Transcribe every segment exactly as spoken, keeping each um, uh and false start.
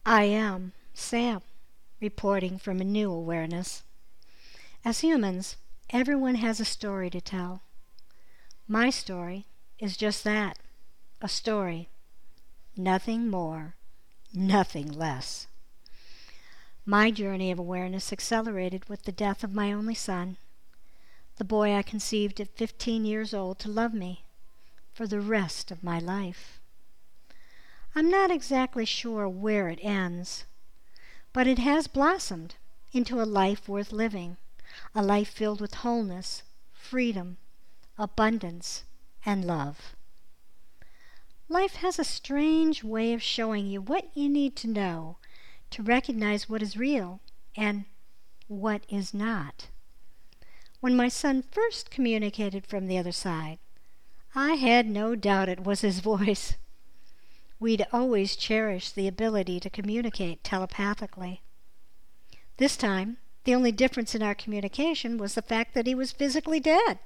I am Sam, reporting from a new awareness. As humans, everyone has a story to tell. My story is just that, a story. Nothing more, nothing less. My journey of awareness accelerated with the death of my only son, the boy I conceived at fifteen years old to love me for the rest of my life. I'm not exactly sure where it ends, but it has blossomed into a life worth living, a life filled with wholeness, freedom, abundance, and love. Life has a strange way of showing you what you need to know to recognize what is real and what is not. When my son first communicated from the other side, I had no doubt it was his voice. We'd always cherished the ability to communicate telepathically. This time, the only difference in our communication was the fact that he was physically dead.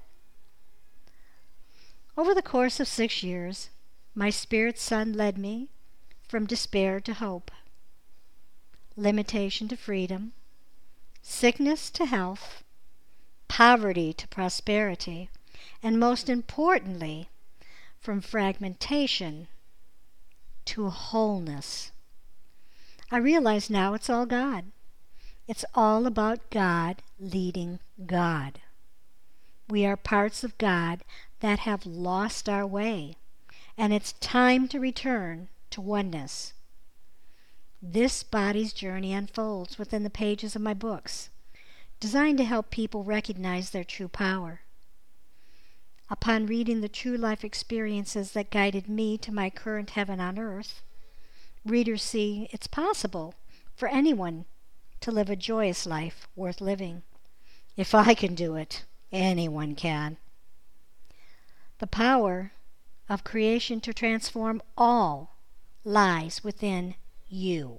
Over the course of six years, my spirit son led me from despair to hope, limitation to freedom, sickness to health, poverty to prosperity, and most importantly, from fragmentation to wholeness. I realize now it's all God. It's all about God leading God. We are parts of God that have lost our way, and it's time to return to oneness. This body's journey unfolds within the pages of my books, designed to help people recognize their true power. Upon reading the true life experiences that guided me to my current heaven on earth, readers see it's possible for anyone to live a joyous life worth living. If I can do it, anyone can. The power of creation to transform all lies within you.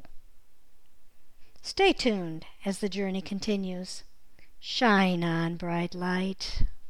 Stay tuned as the journey continues. Shine on, bright light.